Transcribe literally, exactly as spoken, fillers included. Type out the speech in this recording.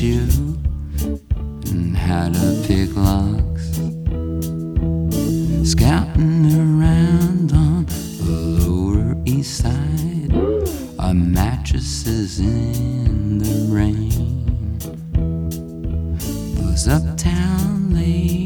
you and how to pick locks. Scouting around on the Lower East Side, our mattresses in the rain. Those uptown ladies